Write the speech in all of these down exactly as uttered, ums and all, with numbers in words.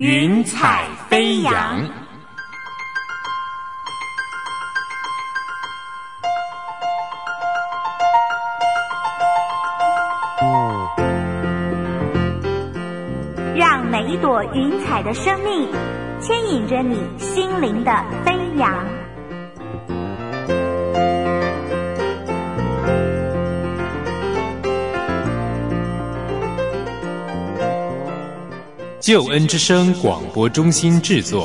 云彩飞扬。 让每一朵云彩的生命牵引着你心灵的飞扬。 救恩之声广播中心制作。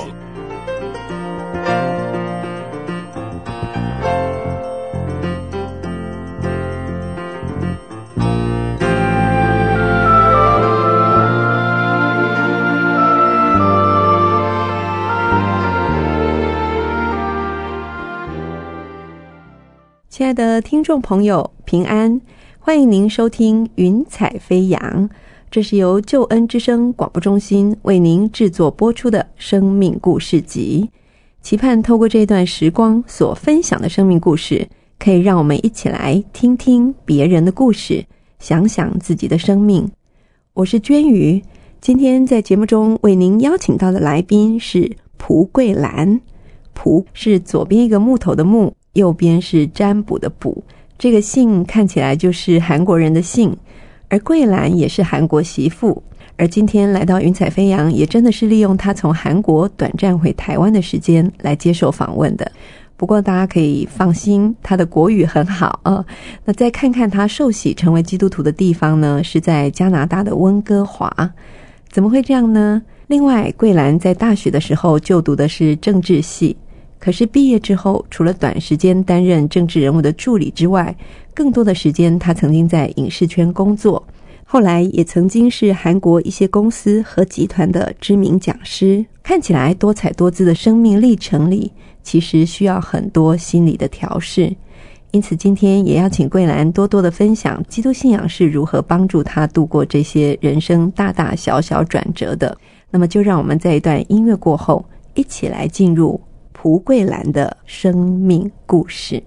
亲爱的听众朋友，平安，欢迎您收听云彩飞扬，这是由救恩之声广播中心为您制作播出的生命故事集，期盼透过这段时光所分享的生命故事，可以让我们一起来听听别人的故事，想想自己的生命。我是娟瑜，今天在节目中为您邀请到的来宾是蒲桂兰。蒲是左边一个木头的木，右边是占卜的卜，这个姓看起来就是韩国人的姓，而桂兰也是韩国媳妇，而今天来到云彩飞扬也真的是利用她从韩国短暂回台湾的时间来接受访问的。不过大家可以放心，她的国语很好啊。那再看看她受洗成为基督徒的地方呢，是在加拿大的温哥华。怎么会这样呢？另外，桂兰在大学的时候就读的是政治系，可是毕业之后，除了短时间担任政治人物的助理之外，更多的时间他曾经在影视圈工作，后来也曾经是韩国一些公司和集团的知名讲师。看起来多彩多姿的生命历程里，其实需要很多心理的调试。因此今天也要请桂兰多多的分享基督信仰是如何帮助他度过这些人生大大小小转折的。那么就让我们在一段音乐过后，一起来进入蒲桂兰的生命故事。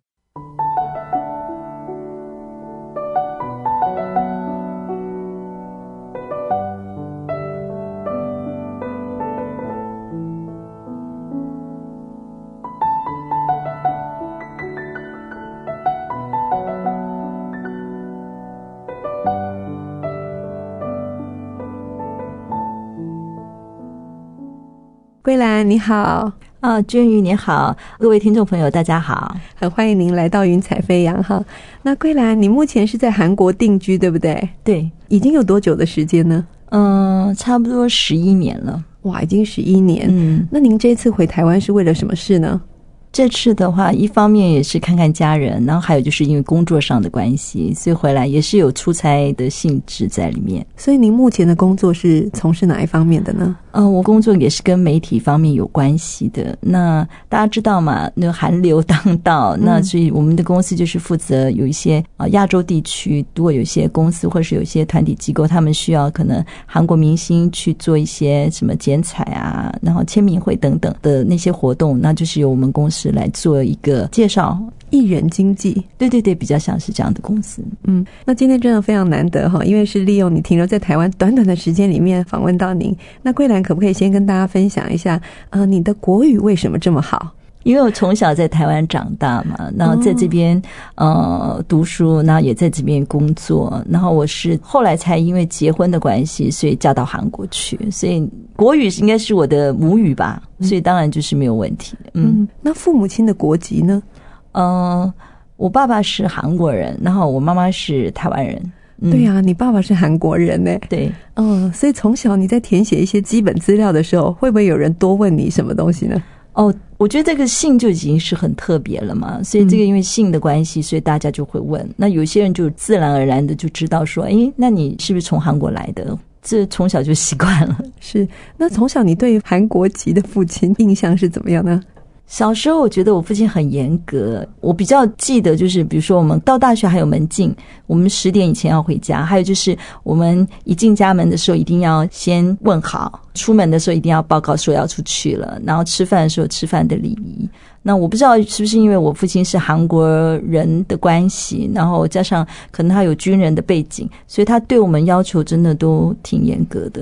桂兰你好。 啊，娟瑜你好，各位听众朋友大家好， 很欢迎您来到云彩飞扬哈。那桂兰，你目前是在韩国定居对不对？ 对。 已经有多久的时间呢？ 嗯，差不多十一年了。 哇，已经十一年。 嗯， 那您这次回台湾是为了什么事呢？ 这次的话，一方面也是看看家人，然后还有就是因为工作上的关系，所以回来也是有出差的性质在里面。 所以您目前的工作是从事哪一方面的呢？ 嗯、呃，我工作也是跟媒体方面有关系的。那大家知道嘛，那韩流当道，嗯、那所以我们的公司就是负责有一些啊亚洲地区，如果有一些公司或是有一些团体机构，他们需要可能韩国明星去做一些什么剪彩啊，然后签名会等等的那些活动，那就是由我们公司来做一个介绍。 艺人经纪， 对对对，比较像是这样的公司。 嗯，那今天真的非常难得哈，因为是利用你停留在台湾短短的时间里面访问到您。那桂兰可不可以先跟大家分享一下，呃，你的国语为什么这么好？ 因为我从小在台湾长大嘛，然后在这边、哦、呃读书，然后也在这边工作，然后我是后来才因为结婚的关系，所以嫁到韩国去，所以国语应该是我的母语吧，所以当然就是没有问题。嗯， 嗯，那父母亲的国籍呢？ 呃，我爸爸是韩国人，然后我妈妈是台湾人。 嗯、对啊，你爸爸是韩国人呢。 对， 嗯，所以从小你在填写一些基本资料的时候，会不会有人多问你什么东西呢？ 哦，我觉得这个姓就已经是很特别了嘛，所以这个因为姓的关系，所以大家就会问。那有些人就自然而然的就知道说，诶，那你是不是从韩国来的？这从小就习惯了。 是，那从小你对韩国籍的父亲印象是怎么样呢？ 小时候我觉得我父亲很严格，我比较记得就是比如说我们到大学还有门禁，我们十点以前要回家，还有就是我们一进家门的时候一定要先问好，出门的时候一定要报告说要出去了，然后吃饭的时候吃饭的礼仪。那我不知道是不是因为我父亲是韩国人的关系，然后加上可能他有军人的背景，所以他对我们要求真的都挺严格的。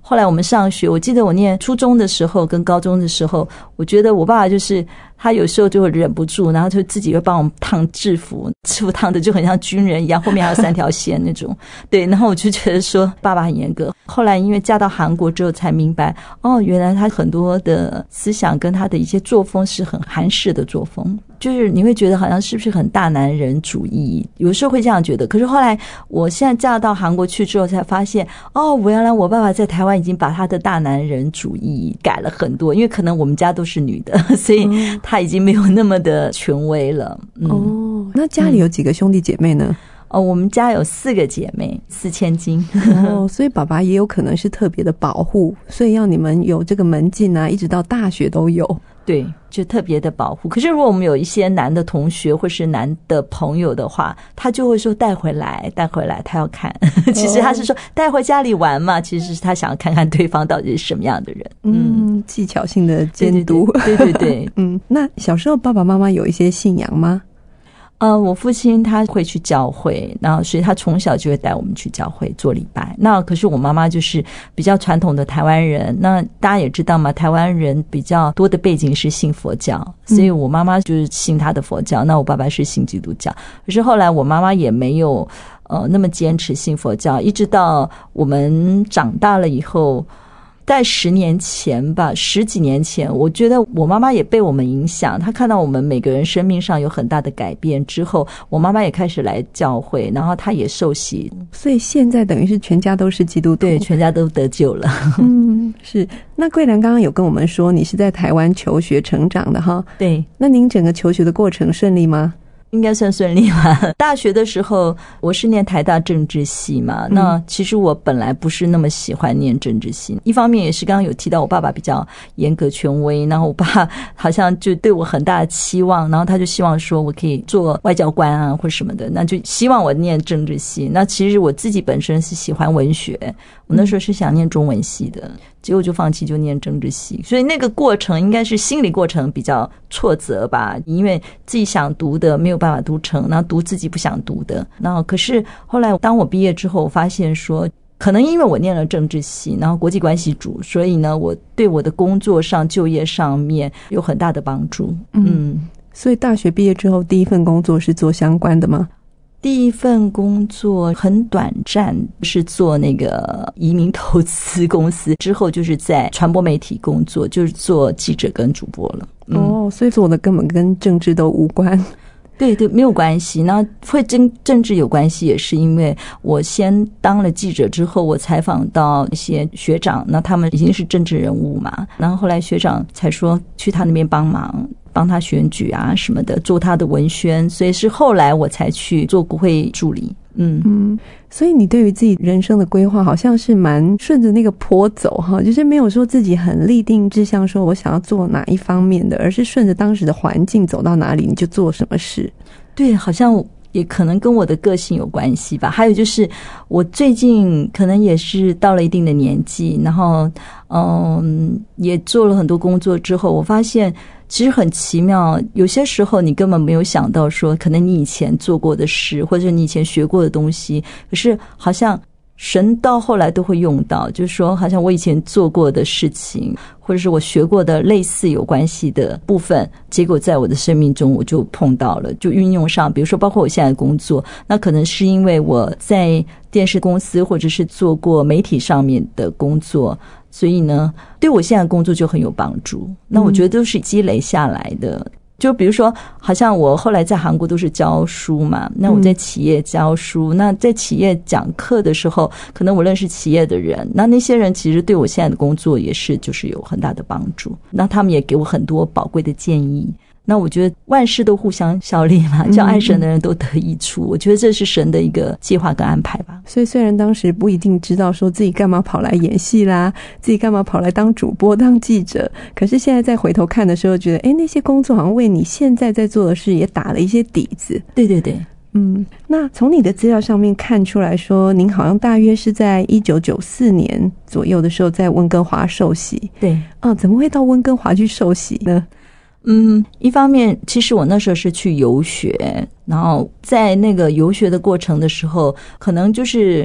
后来我们上学，我记得我念初中的时候跟高中的时候，我觉得我爸爸就是他有时候就会忍不住，然后就自己会帮我们烫制服，制服烫的就很像军人一样，后面还有三条线那种。对，然后我就觉得说爸爸很严格。后来因为嫁到韩国之后才明白，哦，原来他很多的思想跟他的一些作风是很韩式的作风，就是你会觉得好像是不是很大男人主义，有时候会这样觉得。可是后来我现在嫁到韩国去之后才发现，哦，我原来我爸爸在台湾已经把他的大男人主义改了很多，因为可能我们家都是女的，所以他已经没有那么的权威了。嗯、 哦，那家里有几个兄弟姐妹呢？ 哦，我们家有四个姐妹，四千金。 哦，所以爸爸也有可能是特别的保护，所以要你们有这个门禁啊，一直到大学都有。 对，就特别的保护。可是如果我们有一些男的同学或是男的朋友的话，他就会说带回来带回来，他要看。其实他是说带回家里玩嘛，其实是他想要看看对方到底是什么样的人。 嗯，技巧性的监督。 对对 对, 对, 对, 对嗯，那小时候爸爸妈妈有一些信仰吗？ 呃，我父亲他会去教会，然后所以他从小就会带我们去教会做礼拜。那可是我妈妈就是比较传统的台湾人，那大家也知道嘛，台湾人比较多的背景是信佛教，所以我妈妈就是信他的佛教，那我爸爸是信基督教。可是后来我妈妈也没有呃那么坚持信佛教，一直到我们长大了以后，在十年前吧，十几年前，我觉得我妈妈也被我们影响，她看到我们每个人生命上有很大的改变之后，我妈妈也开始来教会，然后她也受洗， 所以现在等于是全家都是基督徒。 对，全家都得救了。 嗯，是。那桂兰刚刚有跟我们说你是在台湾求学成长的哈？ 对。 那您整个求学的过程顺利吗？ 应该算顺利吧。大学的时候我是念台大政治系嘛，那其实我本来不是那么喜欢念政治系，一方面也是刚刚有提到我爸爸比较严格权威，然后我爸好像就对我很大的期望，然后他就希望说我可以做外交官啊或什么的，那就希望我念政治系。那其实我自己本身是喜欢文学，我那时候是想念中文系的，结果就放弃就念政治系，所以那个过程应该是心理过程比较挫折吧，因为自己想读的没有办法读成，然后读自己不想读的。然后可是后来当我毕业之后，我发现说可能因为我念了政治系，然后国际关系组，所以呢我对我的工作上就业上面有很大的帮助。嗯， 嗯，所以大学毕业之后第一份工作是做相关的吗？ 第一份工作很短暂，是做那个移民投资公司，之后就是在传播媒体工作，就是做记者跟主播了。 嗯、哦，所以做的根本跟政治都无关。 对对，没有关系。那会跟政治有关系，也是因为我先当了记者之后，我采访到一些学长，那他们已经是政治人物嘛，然后后来学长才说去他那边帮忙，帮他选举啊什么的，做他的文宣，所以是后来我才去做国会助理。嗯嗯，所以你对于自己人生的规划好像是蛮顺着那个坡走哈，就是没有说自己很立定志向，说我想要做哪一方面的，而是顺着当时的环境走到哪里你就做什么事。 对，好像也可能跟我的个性有关系吧。还有就是我最近可能也是到了一定的年纪，然后嗯，也做了很多工作之后，我发现其实很奇妙，有些时候你根本没有想到说可能你以前做过的事或者你以前学过的东西，可是好像神到后来都会用到，就是说好像我以前做过的事情或者是我学过的类似有关系的部分，结果在我的生命中我就碰到了，就运用上。比如说包括我现在的工作，那可能是因为我在电视公司或者是做过媒体上面的工作，所以呢对我现在的工作就很有帮助。那我觉得都是积累下来的、嗯，就比如说好像我后来在韩国都是教书嘛，那我在企业教书、嗯、那在企业讲课的时候，可能我认识企业的人，那那些人其实对我现在的工作也是就是有很大的帮助，那他们也给我很多宝贵的建议。那我觉得万事都互相效力嘛，叫爱神的人都得益处、嗯、我觉得这是神的一个计划跟安排吧。 所以虽然当时不一定知道说自己干嘛跑来演戏啦，自己干嘛跑来当主播当记者，可是现在再回头看的时候觉得诶那些工作好像为你现在在做的事也打了一些底子。 对对对， 嗯，那从你的资料上面看出来说您好像大约是在一九九四年左右的时候在温哥华受洗。 对啊，怎么会到温哥华去受洗呢？ 嗯，一方面其实我那时候是去游学，然后在那个游学的过程的时候，可能就是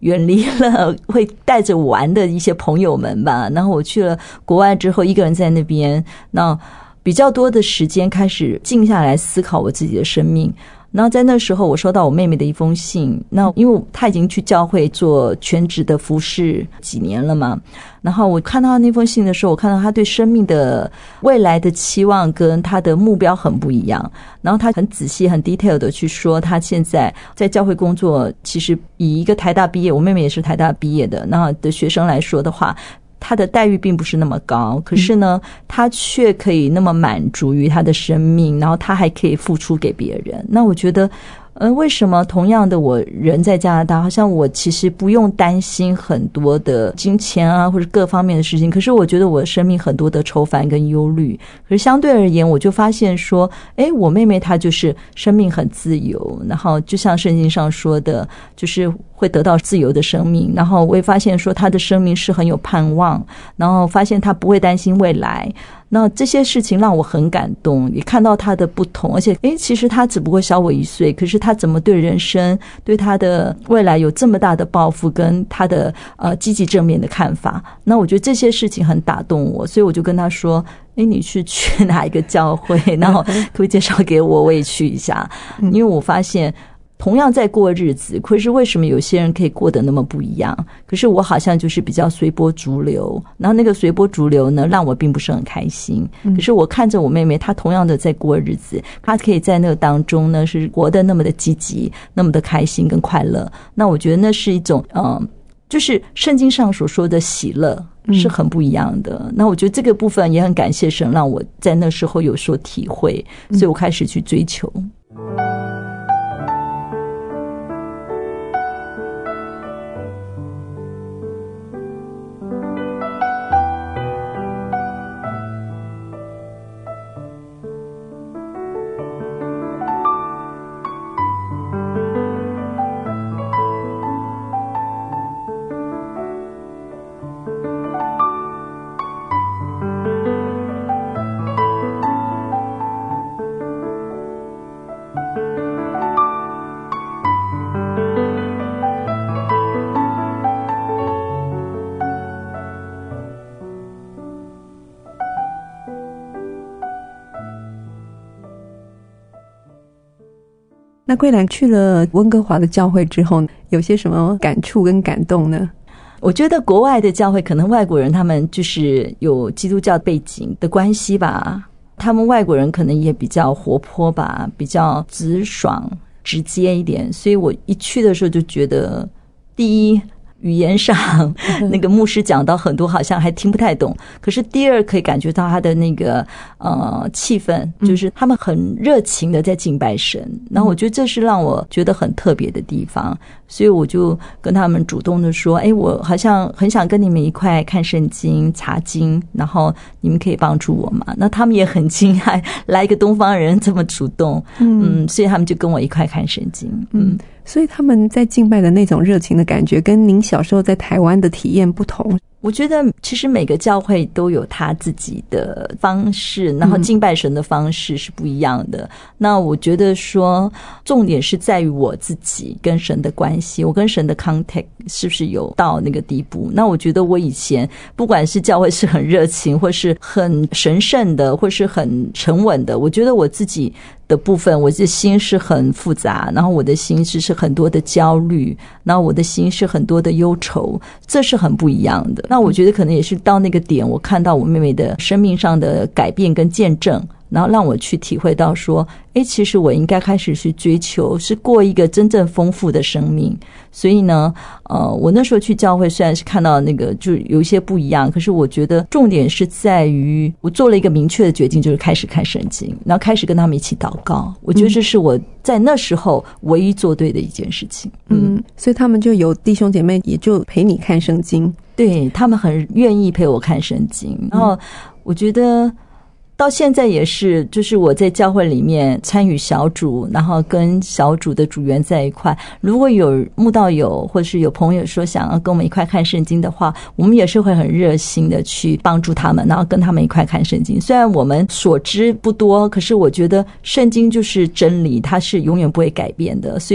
远离了会带着玩的一些朋友们吧。然后我去了国外之后，一个人在那边，那比较多的时间开始静下来思考我自己的生命。然后在那时候我收到我妹妹的一封信，那因为她已经去教会做全职的服侍几年了嘛，然后我看到那封信的时候，我看到她对生命的未来的期望跟她的目标很不一样，然后她很仔细很 detail 的去说她现在在教会工作，其实以一个台大毕业，我妹妹也是台大毕业的那的学生来说的话，他的待遇并不是那么高，可是呢他却可以那么满足于他的生命，然后他还可以付出给别人。那我觉得呃，为什么同样的我人在加拿大，好像我其实不用担心很多的金钱啊或者各方面的事情，可是我觉得我的生命很多的愁烦跟忧虑。可是相对而言，我就发现说诶，我妹妹她就是生命很自由，然后就像圣经上说的，就是会得到自由的生命，然后我也发现说她的生命是很有盼望，然后发现她不会担心未来。那这些事情让我很感动，也看到他的不同，而且诶，其实他只不过小我一岁，可是他怎么对人生对他的未来有这么大的抱负跟他的呃积极正面的看法。那我觉得这些事情很打动我，所以我就跟他说诶，你是去哪一个教会，然后可不可以介绍给我，我也去一下。因为我发现同样在过日子，可是为什么有些人可以过得那么不一样？可是我好像就是比较随波逐流，然后那个随波逐流呢，让我并不是很开心。可是我看着我妹妹，她同样的在过日子，她可以在那个当中呢，是活得那么的积极，那么的开心跟快乐。那我觉得那是一种嗯，就是圣经上所说的喜乐是很不一样的。那我觉得这个部分也很感谢神，让我在那时候有所体会，所以我开始去追求。 那桂兰去了温哥华的教会之后，有些什么感触跟感动呢？ 我觉得国外的教会可能外国人他们就是有基督教背景的关系吧，他们外国人可能也比较活泼吧，比较直爽直接一点，所以我一去的时候就觉得，第一语言上那个牧师讲到很多好像还听不太懂，可是第二可以感觉到他的那个呃气氛，就是他们很热情的在敬拜神，然后我觉得这是让我觉得很特别的地方，所以我就跟他们主动的说，诶，我好像很想跟你们一块看圣经查经，然后你们可以帮助我嘛。那他们也很惊讶，来一个东方人这么主动，嗯，所以他们就跟我一块看圣经。嗯， 所以他们在敬拜的那种热情的感觉跟您小时候在台湾的体验不同。 我觉得其实每个教会都有他自己的方式，然后敬拜神的方式是不一样的。嗯、那我觉得说重点是在于我自己跟神的关系，我跟神的 contact 是不是有到那个地步。那我觉得我以前不管是教会是很热情或是很神圣的或是很沉稳的，我觉得我自己的部分，我的心是很复杂，然后我的心是是很多的焦虑，然后我的心是很多的忧愁，这是很不一样的。那我觉得可能也是到那个点，我看到我妹妹的生命上的改变跟见证，然后让我去体会到说，诶，其实我应该开始去追求是过一个真正丰富的生命。所以呢呃，我那时候去教会虽然是看到那个就有一些不一样，可是我觉得重点是在于我做了一个明确的决定，就是开始看圣经，然后开始跟他们一起祷告。我觉得这是我在那时候唯一做对的一件事情。 嗯，嗯，所以他们就有弟兄姐妹也就陪你看圣经。 对，他们很愿意陪我看圣经，然后我觉得到现在也是，就是我在教会里面参与小组，然后跟小组的组员在一块，如果有慕道友或是有朋友说想要跟我们一块看圣经的话，我们也是会很热心的去帮助他们，然后跟他们一块看圣经。虽然我们所知不多，可是我觉得圣经就是真理，它是永远不会改变的，所以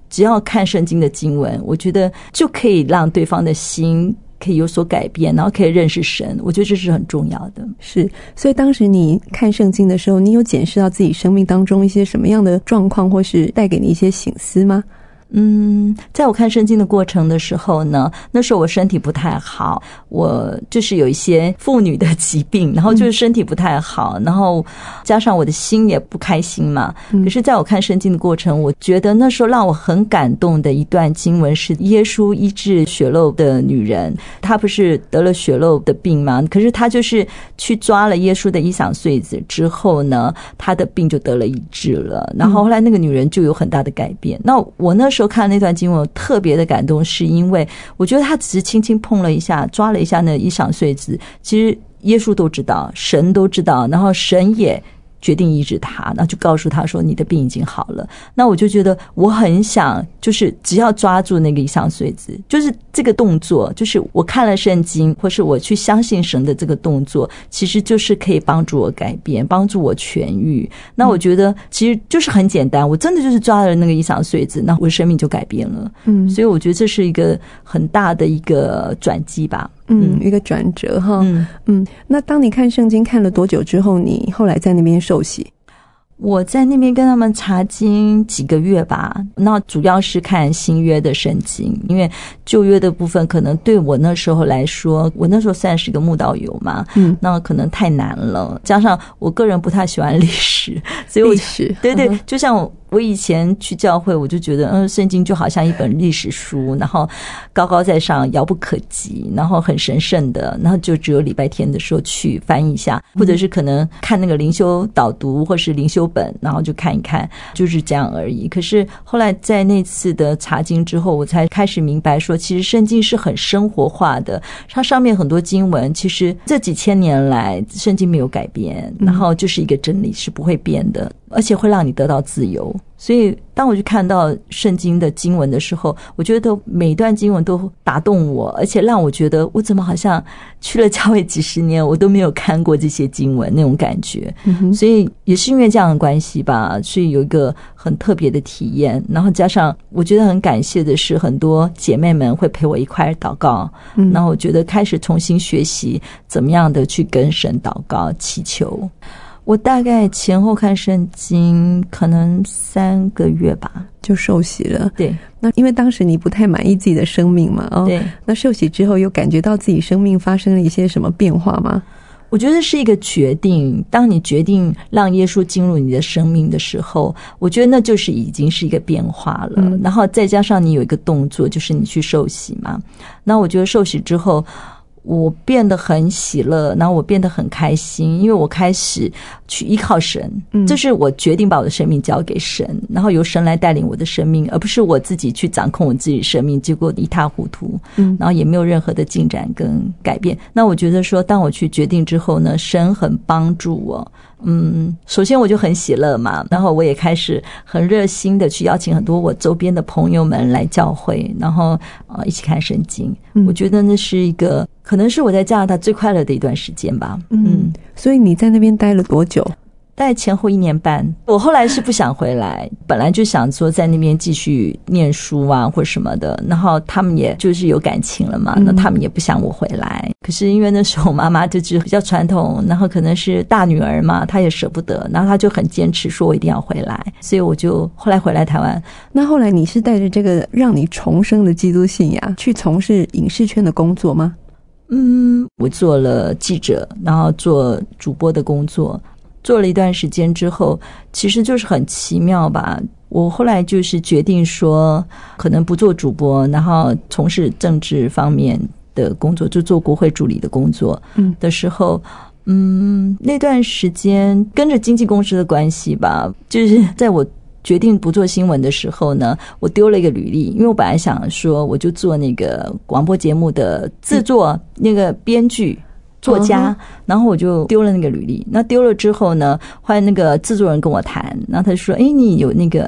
只要看圣经的经文，我觉得就可以让对方的心可以有所改变，然后可以认识神，我觉得这是很重要的。 是，所以当时你看圣经的时候，你有检视到自己生命当中一些什么样的状况，或是带给你一些省思吗？ 嗯，在我看圣经的过程的时候呢，那时候我身体不太好，我就是有一些妇女的疾病，然后就是身体不太好，然后加上我的心也不开心嘛。可是在我看圣经的过程，我觉得那时候让我很感动的一段经文是耶稣医治血漏的女人，她不是得了血漏的病吗？可是她就是去抓了耶稣的衣裳穗子之后呢，她的病就得了医治了，然后后来那个女人就有很大的改变。那我那时候时候看那段经文特别的感动，是因为我觉得他只是轻轻碰了一下，抓了一下那衣裳穗子，其实耶稣都知道，神都知道，然后神也决定医治他，然后就告诉他说你的病已经好了。那我就觉得我很想就是只要抓住那个衣裳穗子，就是这个动作，就是我看了圣经或是我去相信神的这个动作，其实就是可以帮助我改变，帮助我痊愈。那我觉得其实就是很简单，我真的就是抓了那个衣裳穗子，那我的生命就改变了。嗯，所以我觉得这是一个很大的一个转机吧。 嗯，一个转折哈。嗯嗯，那当你看圣经看了多久之后，你后来在那边受洗？ 我在那边跟他们查经几个月吧，那主要是看新约的圣经，因为旧约的部分可能对我那时候来说，我那时候算是个慕道友嘛，嗯，那可能太难了，加上我个人不太喜欢历史，所以我历史对对，就像我。我以前去教会，我就觉得，嗯，圣经就好像一本历史书，然后高高在上，遥不可及，然后很神圣的，然后就只有礼拜天的时候去翻译一下，或者是可能看那个灵修导读或是灵修本，然后就看一看，就是这样而已。可是后来在那次的查经之后，我才开始明白说，其实圣经是很生活化的，它上面很多经文，其实这几千年来圣经没有改变，然后就是一个真理，是不会变的。而且会让你得到自由，所以当我去看到圣经的经文的时候，我觉得每一段经文都打动我，而且让我觉得我怎么好像去了教会几十年，我都没有看过这些经文那种感觉。嗯、所以也是因为这样的关系吧，所以有一个很特别的体验。然后加上我觉得很感谢的是，很多姐妹们会陪我一块祷告，嗯、然后我觉得开始重新学习怎么样的去跟神祷告祈求。我大概前后看圣经可能三个月吧， 就受洗了。 对， 那因为当时你不太满意自己的生命嘛，哦， 对， 那受洗之后有感觉到自己生命发生了一些什么变化吗？ 我觉得是一个决定，当你决定让耶稣进入你的生命的时候，我觉得那就是已经是一个变化了。嗯、然后再加上你有一个动作，就是你去受洗嘛。那我觉得受洗之后，我变得很喜乐，然后我变得很开心，因为我开始去依靠神，嗯，这是我决定把我的生命交给神，然后由神来带领我的生命，而不是我自己去掌控我自己的生命，结果一塌糊涂，嗯，然后也没有任何的进展跟改变。那我觉得说，当我去决定之后呢，神很帮助我。嗯，首先我就很喜乐嘛，然后我也开始很热心的去邀请很多我周边的朋友们来教会，然后呃一起看圣经。嗯、我觉得那是一个可能是我在加拿大最快乐的一段时间吧。 嗯，嗯所以你在那边待了多久？ 大概前后一年半。我后来是不想回来，本来就想说在那边继续念书啊或什么的，然后他们也就是有感情了嘛，那他们也不想我回来。可是因为那时候我妈妈就是比较传统，然后可能是大女儿嘛，她也舍不得，然后她就很坚持说我一定要回来，所以我就后来回来台湾。 那后来你是带着这个让你重生的基督信仰去从事影视圈的工作吗？ 嗯，我做了记者，然后做主播的工作，做了一段时间之后，其实就是很奇妙吧。我后来就是决定说，可能不做主播，然后从事政治方面的工作，就做国会助理的工作。嗯，的时候，嗯，那段时间跟着经纪公司的关系吧，就是在我决定不做新闻的时候呢，我丢了一个履历，因为我本来想说，我就做那个广播节目的制作，嗯、那个编剧。作家，然后我就丢了那个履历。那丢了之后呢，后来那个制作人跟我谈，然后他就说：“哎，你有那个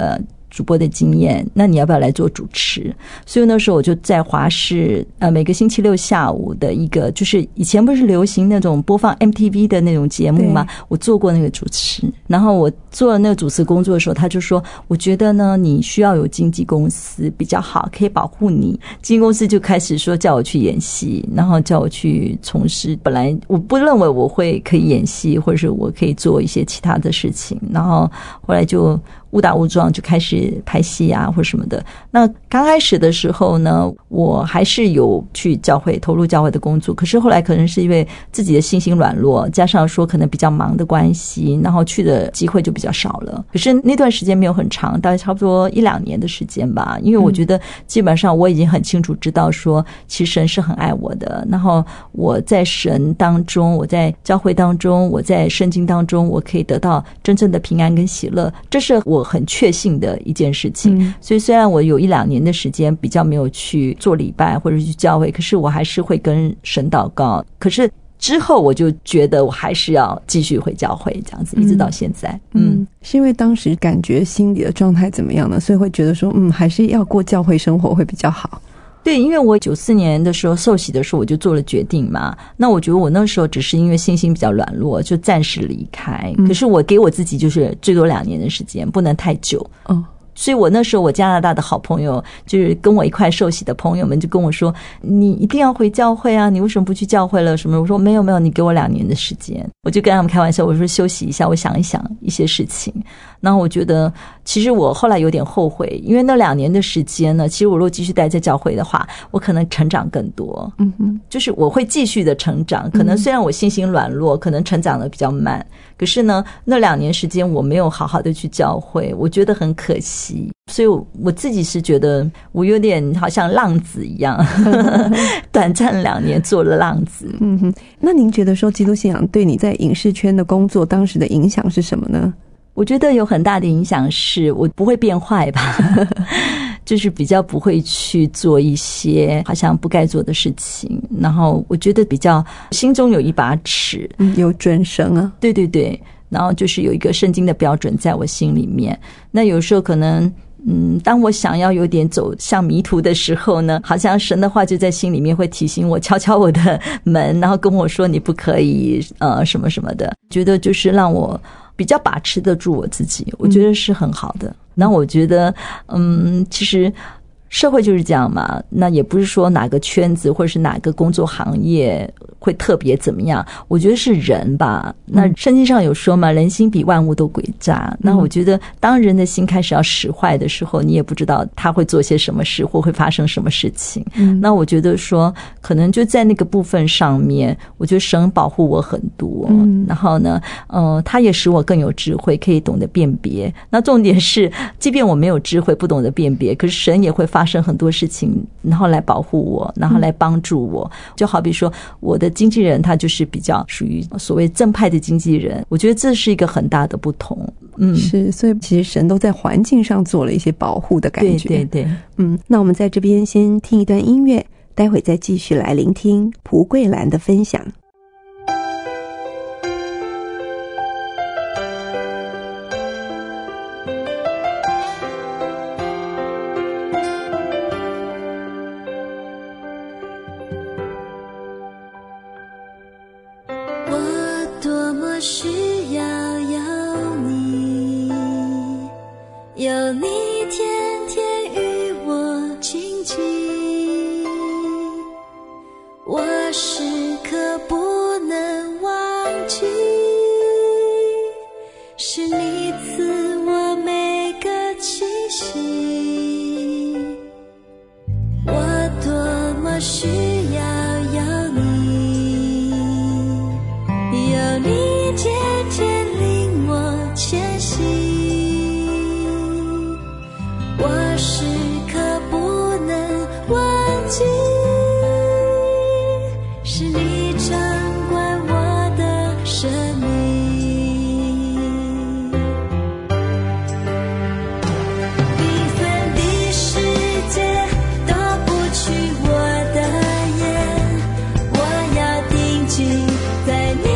主播的经验，那你要不要来做主持？所以那时候我就在华视呃每个星期六下午的一个，就是以前不是流行那种播放 M T V 的那种节目吗？我做过那个主持，然后我做了那个主持工作的时候，他就说我觉得呢你需要有经纪公司比较好，可以保护你。经纪公司就开始说叫我去演戏，然后叫我去从事，本来我不认为我会可以演戏，或者是我可以做一些其他的事情，然后后来就误打误撞就开始拍戏啊或什么的。那刚开始的时候呢，我还是有去教会投入教会的工作，可是后来可能是因为自己的信心软弱，加上说可能比较忙的关系，然后去的机会就比较少了。可是那段时间没有很长，大概差不多一两年的时间吧，因为我觉得基本上我已经很清楚知道说其实神是很爱我的，然后我在神当中，我在教会当中，我在圣经当中，我可以得到真正的平安跟喜乐，这是我很确信的一件事情。嗯、所以虽然我有一两年的时间比较没有去做礼拜或者去教会，可是我还是会跟神祷告。可是之后我就觉得我还是要继续回教会，这样子一直到现在。嗯， 嗯是因为当时感觉心里的状态怎么样呢？所以会觉得说，嗯，还是要过教会生活会比较好。 对，因为我九四年的时候受洗的时候我就做了决定嘛，那我觉得我那时候只是因为信心比较软弱，就暂时离开。可是我给我自己就是最多两年的时间，不能太久。哦。所以我那时候我加拿大的好朋友，就是跟我一块受洗的朋友们就跟我说，你一定要回教会啊，你为什么不去教会了什么？我说没有没有，你给我两年的时间。我就跟他们开玩笑，我说休息一下，我想一想一些事情。然后我觉得其实我后来有点后悔，因为那两年的时间呢，其实我如果继续待在教会的话，我可能成长更多。嗯哼，就是我会继续的成长，可能虽然我信心软弱，可能成长的比较慢，可是呢那两年时间我没有好好的去教会，我觉得很可惜。所以我自己是觉得我有点好像浪子一样短暂两年做了浪子。 嗯哼，那您觉得说基督信仰对你在影视圈的工作当时的影响是什么呢？ 我觉得有很大的影响是我不会变坏吧就是比较不会去做一些好像不该做的事情，然后我觉得比较心中有一把尺。 嗯，有准绳啊。 对对对，然后就是有一个圣经的标准在我心里面。那有时候可能嗯，当我想要有点走向迷途的时候呢，好像神的话就在心里面会提醒我，敲敲我的门，然后跟我说你不可以呃什么什么的，觉得就是让我比较把持得住我自己，我觉得是很好的。那、嗯、我觉得嗯，其实社会就是这样嘛，那也不是说哪个圈子或者是哪个工作行业会特别怎么样，我觉得是人吧。那圣经上有说嘛，人心比万物都诡诈。那我觉得当人的心开始要使坏的时候，你也不知道他会做些什么事或会发生什么事情。嗯，那我觉得说可能就在那个部分上面，我觉得神保护我很多。嗯，然后呢呃，他也使我更有智慧，可以懂得辨别。那重点是即便我没有智慧不懂得辨别，可是神也会发生很多事情，然后来保护我，然后来帮助我。就好比说我的经纪人他就是比较属于所谓正派的经纪人，我觉得这是一个很大的不同。嗯， 是，所以其实神都在环境上做了一些保护的感觉。 对对对， 嗯，那我们在这边先听一段音乐，待会再继续来聆听蒲桂兰的分享。 需要有你，有你天天与我亲近，我时刻不能忘记，是你赐我每个气息，我多么需要有你，有你渐渐领我前行，我时刻不能忘记，是你掌管我的生命，缤纷的世界都不去我的眼，我要定睛在你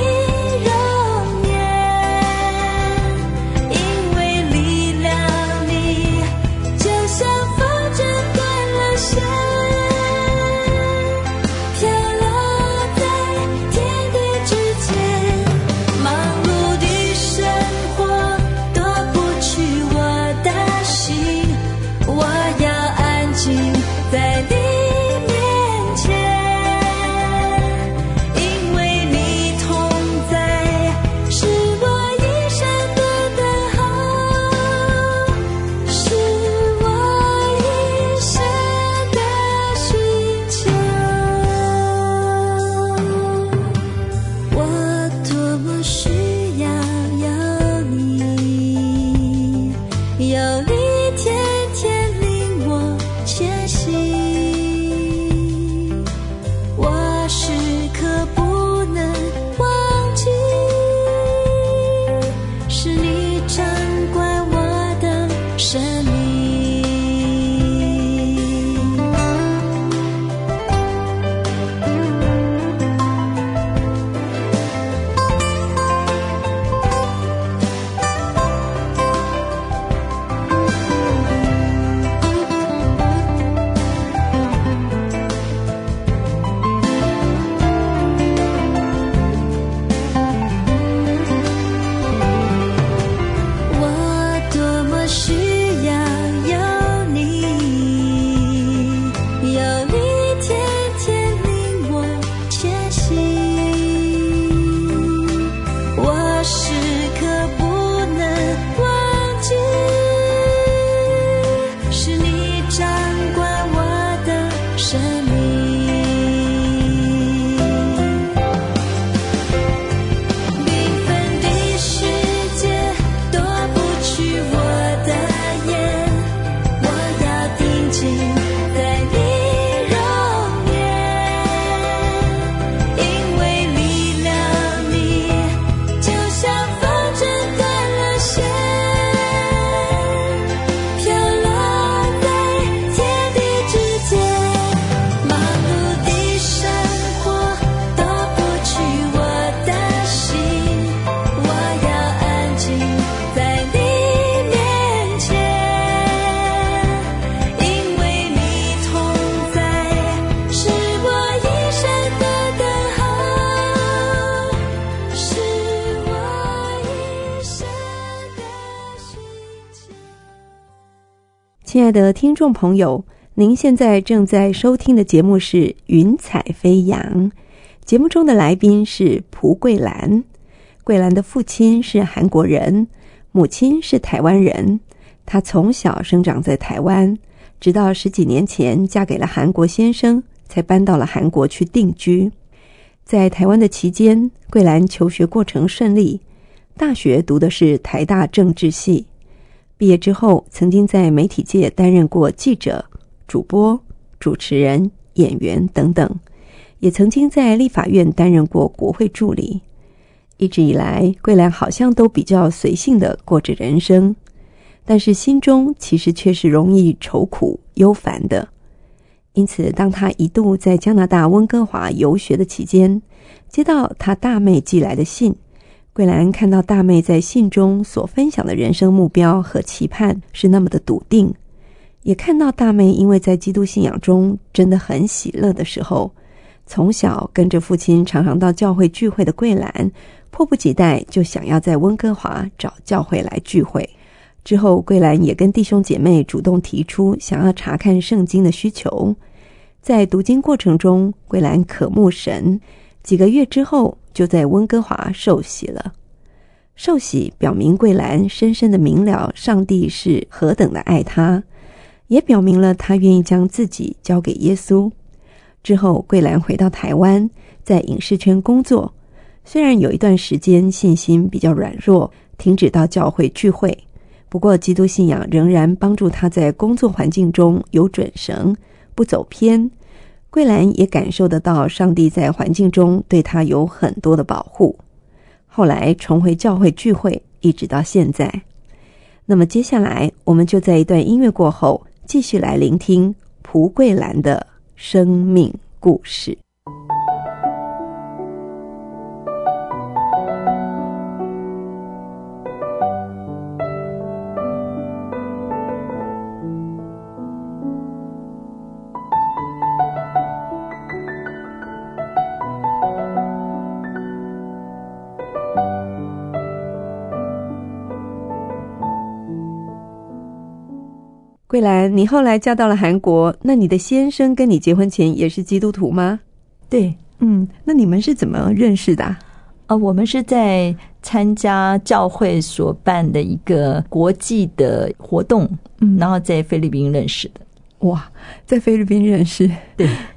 需要有你，有你天天领我前行，我时刻不能忘记，是你掌管我的生命。 亲爱的听众朋友，您现在正在收听的节目是《云彩飞扬》，节目中的来宾是蒲桂兰。桂兰的父亲是韩国人，母亲是台湾人。她从小生长在台湾，直到十几年前嫁给了韩国先生，才搬到了韩国去定居。在台湾的期间，桂兰求学过程顺利，大学读的是台大政治系。毕业之后，曾经在媒体界担任过记者、主播、主持人、演员等等，也曾经在立法院担任过国会助理。一直以来，桂兰好像都比较随性地过着人生，但是心中其实却是容易愁苦忧烦的。因此，当她一度在加拿大温哥华游学的期间，接到她大妹寄来的信，桂兰看到大妹在信中所分享的人生目标和期盼是那么的笃定，也看到大妹因为在基督信仰中真的很喜乐的时候，从小跟着父亲常常到教会聚会的桂兰，迫不及待就想要在温哥华找教会来聚会。之后，桂兰也跟弟兄姐妹主动提出想要查看圣经的需求。在读经过程中，桂兰渴慕神，几个月之后就在温哥华受洗了。受洗表明桂兰深深的明了上帝是何等的爱她，也表明了她愿意将自己交给耶稣。之后，桂兰回到台湾，在影视圈工作。虽然有一段时间信心比较软弱，停止到教会聚会，不过基督信仰仍然帮助她在工作环境中有准绳，不走偏。桂兰也感受得到上帝在环境中对她有很多的保护。后来重回教会聚会，一直到现在。那么接下来我们就在一段音乐过后，继续来聆听蒲桂兰的生命故事。桂兰，你后来嫁到了韩国，那你的先生跟你结婚前也是基督徒吗？ 对， 嗯，那你们是怎么认识的啊？ 呃，我们是在参加教会所办的一个国际的活动，嗯，然后在菲律宾认识的。 哇，在菲律宾认识， 对。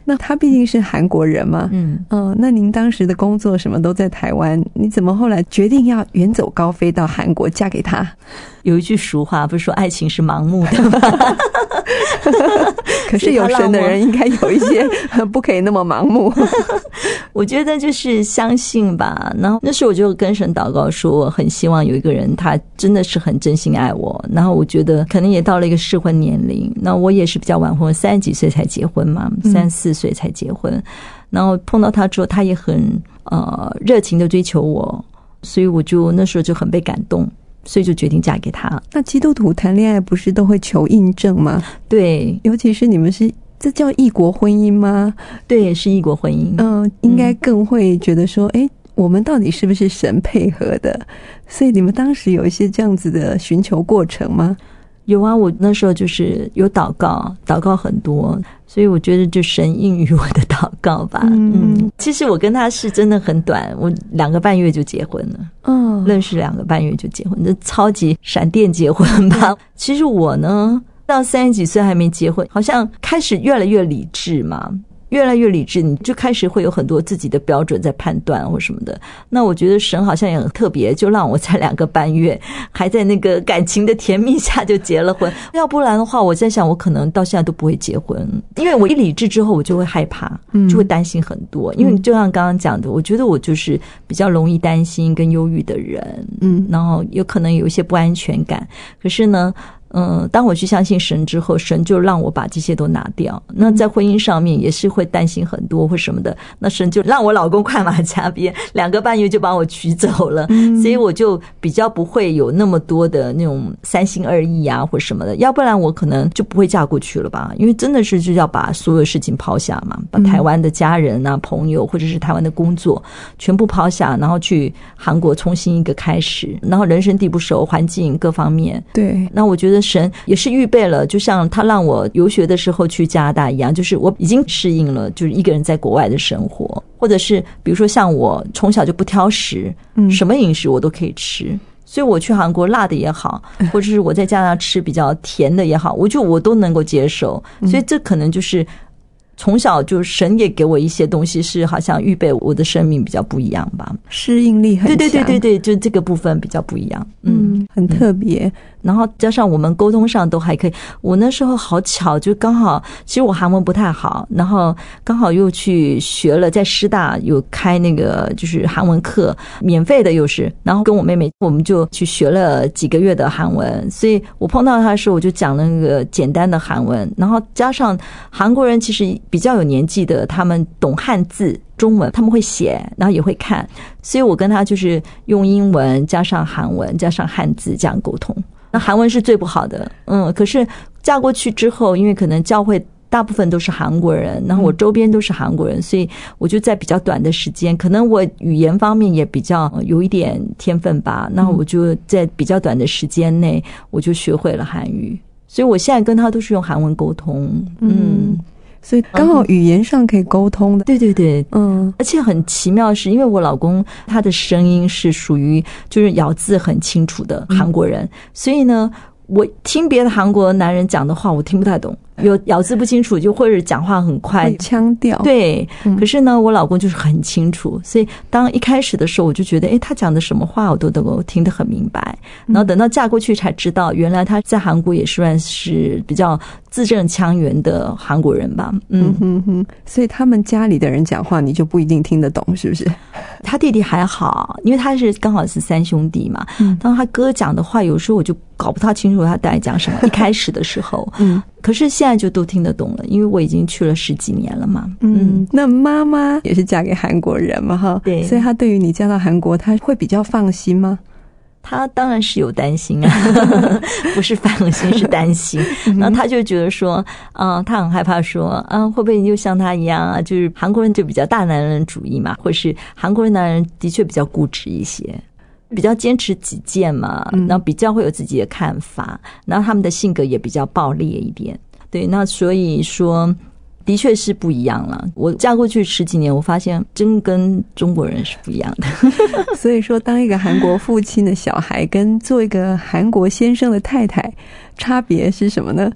那他毕竟是韩国人嘛， 嗯嗯、呃，那您当时的工作什么都在台湾，你怎么后来决定要远走高飞到韩国嫁给他？ 有一句俗话不是说爱情是盲目的吗？ 可是有神的人应该有一些不可以那么盲目。 我觉得就是相信吧。然后那时候我就跟神祷告说，我很希望有一个人他真的是很真心爱我。然后我觉得可能也到了一个适婚年龄，那我也是比较晚婚，三十几岁才结婚嘛，三十四岁才结婚。然后碰到他之后，他也很呃热情的追求我，所以我就那时候就很被感动。所以就决定嫁给他。 那基督徒谈恋爱不是都会求印证吗？ 对， 尤其是你们是这叫异国婚姻吗？ 对，是异国婚姻。 嗯、呃，应该更会觉得说，哎、嗯，我们到底是不是神配合的？所以你们当时有一些这样子的寻求过程吗？ 有啊，我那时候就是有祷告，祷告很多，所以我觉得就神应允我的祷告吧。嗯, 嗯，其实我跟他是真的很短，我两个半月就结婚了。嗯，认识两个半月就结婚，这超级闪电结婚吧。其实我呢，到三十几岁还没结婚，好像开始越来越理智嘛。越来越理智，你就开始会有很多自己的标准在判断或什么的。那我觉得神好像也很特别，就让我在两个半月还在那个感情的甜蜜下就结了婚。要不然的话，我在想我可能到现在都不会结婚，因为我一理智之后我就会害怕，就会担心很多。因为就像刚刚讲的，我觉得我就是比较容易担心跟忧郁的人，嗯，然后有可能有一些不安全感。可是呢嗯，当我去相信神之后，神就让我把这些都拿掉。那在婚姻上面也是会担心很多或什么的，那神就让我老公快马加鞭，两个半月就把我娶走了。嗯，所以我就比较不会有那么多的那种三心二意啊或什么的，要不然我可能就不会嫁过去了吧。因为真的是就要把所有事情抛下嘛，把台湾的家人啊、朋友或者是台湾的工作全部抛下，然后去韩国重新一个开始，然后人生地不熟，环境各方面。 对， 那我觉得神也是预备了，就像他让我游学的时候去加拿大一样，就是我已经适应了就是一个人在国外的生活，或者是比如说像我从小就不挑食，嗯，什么饮食我都可以吃，所以我去韩国辣的也好，或者是我在加拿大吃比较甜的也好，我觉得我都能够接受。所以这可能就是从小就神也给我一些东西，是好像预备我的生命比较不一样吧， 适应力很强。 对对对对对，就这个部分比较不一样。 嗯，很特别。嗯， 然后加上我们沟通上都还可以。我那时候好巧，就刚好其实我韩文不太好，然后刚好又去学了，在师大有开那个就是韩文课，免费的又是，然后跟我妹妹我们就去学了几个月的韩文。所以我碰到他的时候我就讲了那个简单的韩文，然后加上韩国人其实比较有年纪的，他们懂汉字中文，他们会写，然后也会看，所以我跟他就是用英文加上韩文加上汉字这样沟通。那韩文是最不好的，嗯，可是嫁过去之后，因为可能教会大部分都是韩国人，然后我周边都是韩国人，所以我就在比较短的时间，可能我语言方面也比较有一点天分吧，那我就在比较短的时间内我就学会了韩语，所以我现在跟他都是用韩文沟通。嗯， 所以刚好语言上可以沟通的。 对对对，嗯，而且很奇妙的是，因为我老公他的声音是属于就是咬字很清楚的韩国人，所以呢我听别的韩国男人讲的话我听不太懂，有咬字不清楚，就或者讲话很快， 腔调。 对，可是呢我老公就是很清楚，所以当一开始的时候我就觉得诶他讲的什么话我都能够听得很明白，然后等到嫁过去才知道原来他在韩国也算是比较字正腔圆的韩国人吧。嗯哼哼，所以他们家里的人讲话你就不一定听得懂是不是？ 他弟弟还好，因为他是刚好是三兄弟嘛，当他哥讲的话有时候我就搞不太清楚他大概讲什么，一开始的时候嗯，可是现在就都听得懂了，因为我已经去了十几年了嘛。 嗯，那妈妈也是嫁给韩国人嘛哈， 对， 所以她对于你嫁到韩国她会比较放心吗？ 他当然是有担心啊，不是放心是担心。然后他就觉得说，嗯、呃，他很害怕说，嗯、呃，会不会就像他一样啊？就是韩国人就比较大男人主义嘛，或是韩国人男人的确比较固执一些，比较坚持己见嘛，然后比较会有自己的看法，然后他们的性格也比较暴烈一点。对，那所以说的确是不一样了。我嫁过去十几年，我发现真跟中国人是不一样的。 所以说当一个韩国父亲的小孩跟做一个韩国先生的太太差别是什么呢？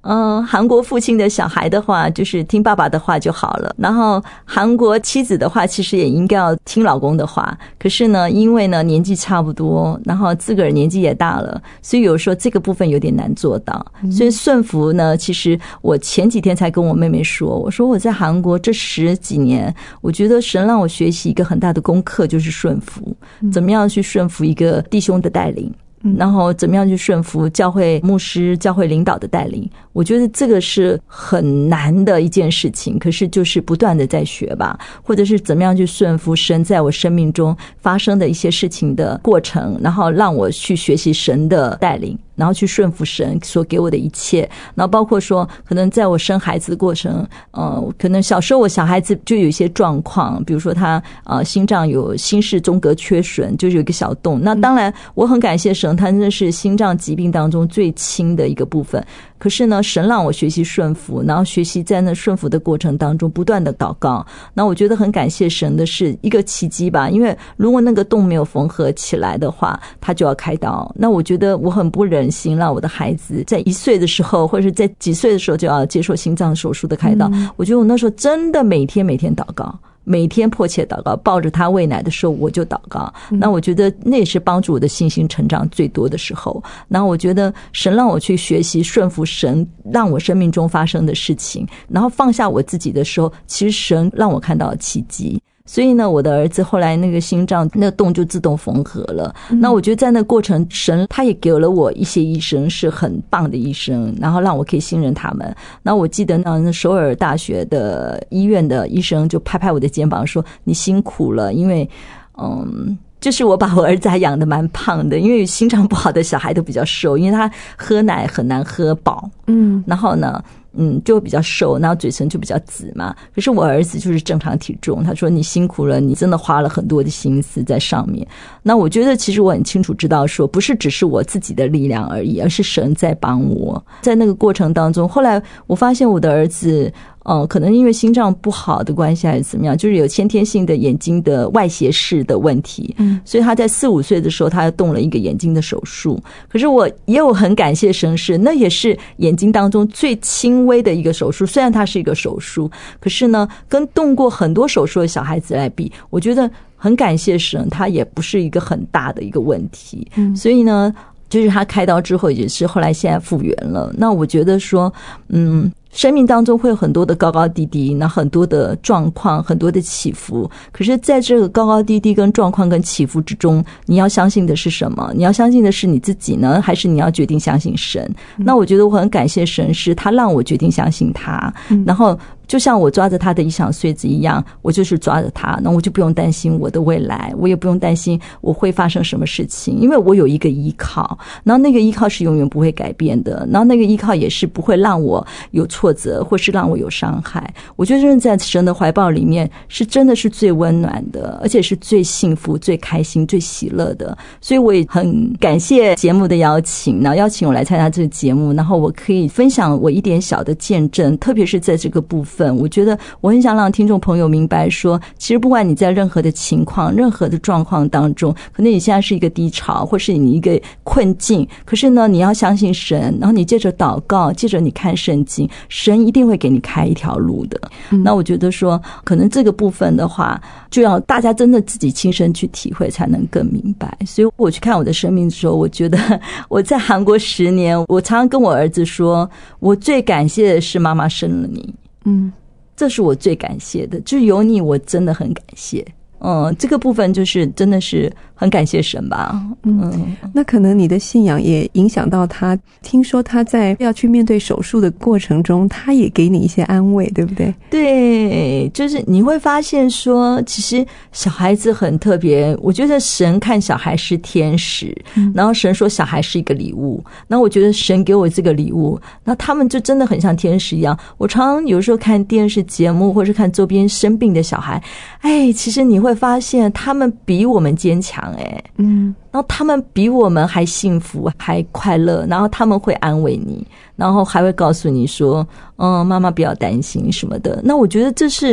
嗯，韩国父亲的小孩的话，就是听爸爸的话就好了。然后韩国妻子的话，其实也应该要听老公的话。可是呢，因为呢年纪差不多，然后自个儿年纪也大了，所以有时候这个部分有点难做到。所以顺服呢，其实我前几天才跟我妹妹说，我说我在韩国这十几年，我觉得神让我学习一个很大的功课，就是顺服，怎么样去顺服一个弟兄的带领。然后怎么样去顺服教会牧师、教会领导的带领，我觉得这个是很难的一件事情，可是就是不断的在学吧，或者是怎么样去顺服神在我生命中发生的一些事情的过程，然后让我去学习神的带领，然后去顺服神所给我的一切。然后包括说可能在我生孩子的过程，呃，可能小时候我小孩子就有一些状况，比如说他呃心脏有心室中隔缺损，就是有一个小洞。那当然我很感谢神，他真的是心脏疾病当中最轻的一个部分。可是呢，神让我学习顺服，然后学习在那顺服的过程当中不断的祷告。那我觉得很感谢神的是一个奇迹吧，因为如果那个洞没有缝合起来的话，他就要开刀。那我觉得我很不忍心让我的孩子在一岁的时候，或者是在几岁的时候就要接受心脏手术的开刀。嗯、我觉得我那时候真的每天每天祷告。每天迫切祷告，抱着他喂奶的时候我就祷告。那我觉得那也是帮助我的信心成长最多的时候。然后我觉得神让我去学习顺服神让我生命中发生的事情，然后放下我自己的时候，其实神让我看到了奇迹。所以呢，我的儿子后来那个心脏那个洞就自动缝合了。那我觉得在那个过程，神他也给了我一些医生是很棒的医生，然后让我可以信任他们。然后我记得那首尔大学的医院的医生就拍拍我的肩膀说：“你辛苦了。”因为嗯。就是我把我儿子还养得蛮胖的，因为心脏不好的小孩都比较瘦，因为他喝奶很难喝饱，嗯，然后呢嗯，就比较瘦，然后嘴唇就比较紫嘛。可是我儿子就是正常体重，他说你辛苦了，你真的花了很多的心思在上面。那我觉得其实我很清楚知道说，不是只是我自己的力量而已，而是神在帮我。在那个过程当中，后来我发现我的儿子呃，可能因为心脏不好的关系还是怎么样，就是有先天性的眼睛的外斜视的问题，嗯，所以他在四五岁的时候他动了一个眼睛的手术。可是我也有很感谢神，是那也是眼睛当中最轻微的一个手术，虽然它是一个手术，可是呢跟动过很多手术的小孩子来比，我觉得很感谢神，它也不是一个很大的一个问题。嗯，所以呢就是他开刀之后也是后来现在复原了。那我觉得说嗯生命当中会有很多的高高低低，那很多的状况，很多的起伏。可是在这个高高低低跟状况跟起伏之中，你要相信的是什么？你要相信的是你自己呢，还是你要决定相信神？嗯、那我觉得我很感谢神，是他让我决定相信他。嗯、然后就像我抓着他的一响穗子一样，我就是抓着他，那我就不用担心我的未来，我也不用担心我会发生什么事情，因为我有一个依靠，然后那个依靠是永远不会改变的，然后那个依靠也是不会让我有挫折或是让我有伤害。我觉得人在神的怀抱里面是真的是最温暖的，而且是最幸福最开心最喜乐的。所以我也很感谢节目的邀请，然后邀请我来参加这个节目，然后我可以分享我一点小的见证，特别是在这个部分我觉得我很想让听众朋友明白说，其实不管你在任何的情况任何的状况当中，可能你现在是一个低潮或是你一个困境，可是呢你要相信神，然后你借着祷告借着你看圣经，神一定会给你开一条路的。嗯、那我觉得说可能这个部分的话就要大家真的自己亲身去体会才能更明白。所以我去看我的生命的时候，我觉得我在韩国十年，我常常跟我儿子说，我最感谢的是妈妈生了你。嗯，这是我最感谢的，就是有你我真的很感谢。嗯，这个部分就是真的是很感谢神吧。 嗯，那可能你的信仰也影响到他，听说他在要去面对手术的过程中，他也给你一些安慰，对不对？ 对，就是你会发现说其实小孩子很特别，我觉得神看小孩是天使，嗯、然后神说小孩是一个礼物，那我觉得神给我这个礼物，那他们就真的很像天使一样。我常常有时候看电视节目或是看周边生病的小孩，哎，其实你会发现他们比我们坚强，哎，嗯，然后他们比我们还幸福还快乐，然后他们会安慰你，然后还会告诉你说嗯，妈妈不要担心什么的。那我觉得这是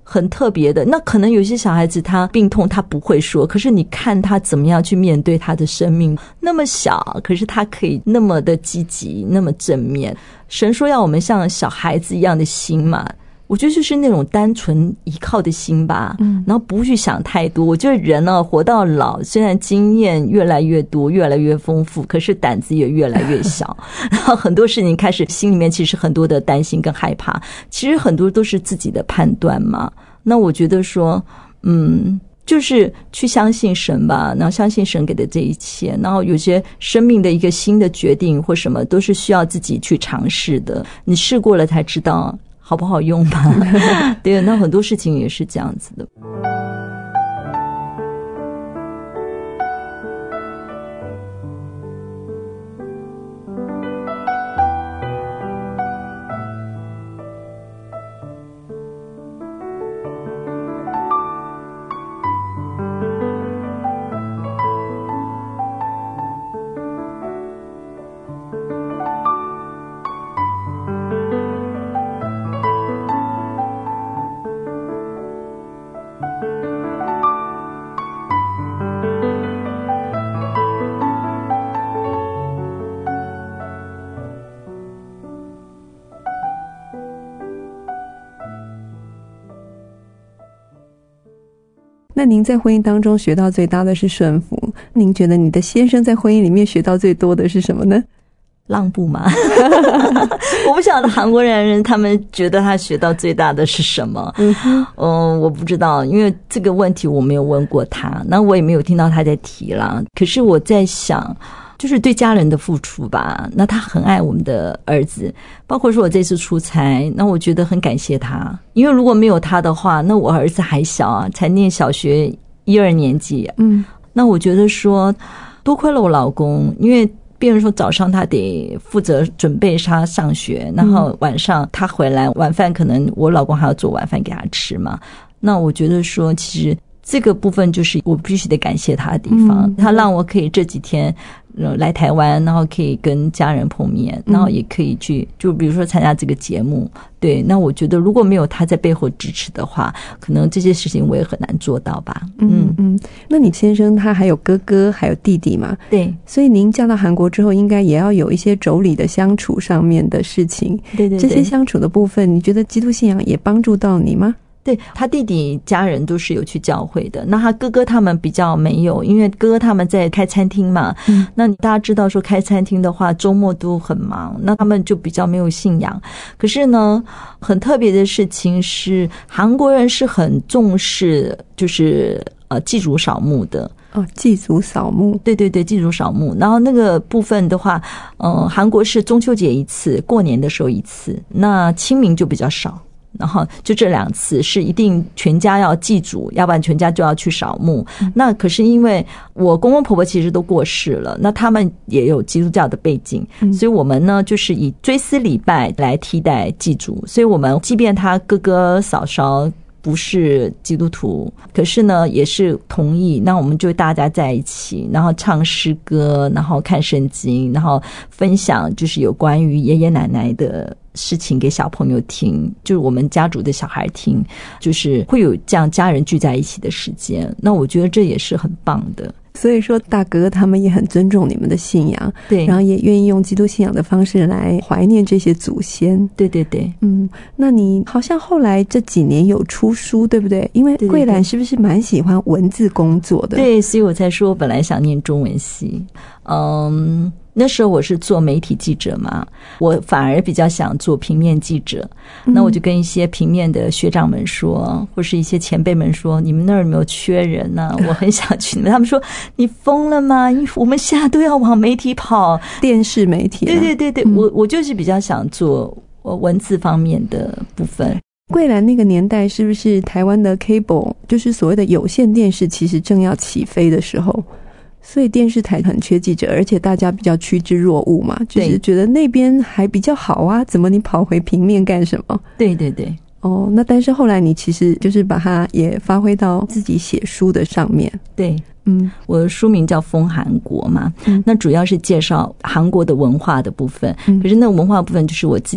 很特别的。那可能有些小孩子他病痛他不会说，可是你看他怎么样去面对他的生命，那么小，可是他可以那么的积极，那么正面。神说要我们像小孩子一样的心嘛，我觉得就是那种单纯依靠的心吧，嗯，然后不去想太多。我觉得人呢、啊，活到老，虽然经验越来越多，越来越丰富，可是胆子也越来越小。然后很多事情开始心里面其实很多的担心跟害怕，其实很多都是自己的判断嘛。那我觉得说，嗯，就是去相信神吧，然后相信神给的这一切，然后有些生命的一个新的决定或什么，都是需要自己去尝试的。你试过了才知道好不好用吧？对，那很多事情也是这样子的。 那您在婚姻当中学到最大的是顺服，您觉得你的先生在婚姻里面学到最多的是什么呢？ 让步吗？我不晓得韩国人他们觉得他学到最大的是什么。嗯、呃，我不知道，因为这个问题我没有问过他，那我也没有听到他在提啦。可是我在想，就是对家人的付出吧。那他很爱我们的儿子，包括说我这次出差，那我觉得很感谢他，因为如果没有他的话，那我儿子还小啊，才念小学一二年级。嗯，那我觉得说多亏了我老公，因为比如说早上他得负责准备他上学，然后晚上他回来晚饭可能我老公还要做晚饭给他吃嘛。那我觉得说其实这个部分就是我必须得感谢他的地方，嗯、他让我可以这几天来台湾，然后可以跟家人碰面，然后也可以去就比如说参加这个节目。对，那我觉得如果没有他在背后支持的话，可能这些事情我也很难做到吧。 嗯嗯，那你先生他还有哥哥还有弟弟嘛？ 对， 所以您嫁到韩国之后应该也要有一些妯娌的相处上面的事情。 对对对， 这些相处的部分你觉得基督信仰也帮助到你吗？ 对，他弟弟家人都是有去教会的，那他哥哥他们比较没有，因为哥哥他们在开餐厅嘛。嗯，那大家知道说开餐厅的话周末都很忙，那他们就比较没有信仰。可是呢很特别的事情是韩国人是很重视就是呃祭祖扫墓的。 哦，祭祖扫墓， 对对对，祭祖扫墓。然后那个部分的话，呃，韩国是中秋节一次，过年的时候一次，那清明就比较少。然后就这两次是一定全家要祭祖，要不然全家就要去扫墓。嗯、那可是因为我公公婆婆其实都过世了，那他们也有基督教的背景，嗯、所以我们呢就是以追思礼拜来替代祭祖。所以我们即便他哥哥嫂嫂不是基督徒，可是呢也是同意，那我们就大家在一起，然后唱诗歌，然后看圣经，然后分享就是有关于爷爷奶奶的事情给小朋友听，就是我们家族的小孩听，就是会有这样家人聚在一起的时间。那我觉得这也是很棒的。 所以说大哥他们也很尊重你们的信仰， 对， 然后也愿意用基督信仰的方式来怀念这些祖先。 对对对， 嗯，那你好像后来这几年有出书，对不对？因为桂兰是不是蛮喜欢文字工作的？ 对，所以我才说我本来想念中文系。嗯，那时候我是做媒体记者嘛，我反而比较想做平面记者。那我就跟一些平面的学长们说，或是一些前辈们说，你们那儿有没有缺人呢、啊？我很想去你们。他们说你疯了吗？因为我们现在都要往媒体跑， 电视媒体、啊。 对对对对，嗯、我我就是比较想做文字方面的部分。 桂兰那个年代是不是台湾的 cable 就是所谓的有线电视其实正要起飞的时候？所以电视台很缺记者，而且大家比较趋之若鹜嘛，就是觉得那边还比较好啊，怎么你跑回平面干什么？ 对对对。 哦，那但是后来你其实就是把它也发挥到自己写书的上面。 对，嗯，我的书名叫《风韩国》嘛，嗯，那主要是介绍韩国的文化的部分，嗯，可是那个文化部分就是我自己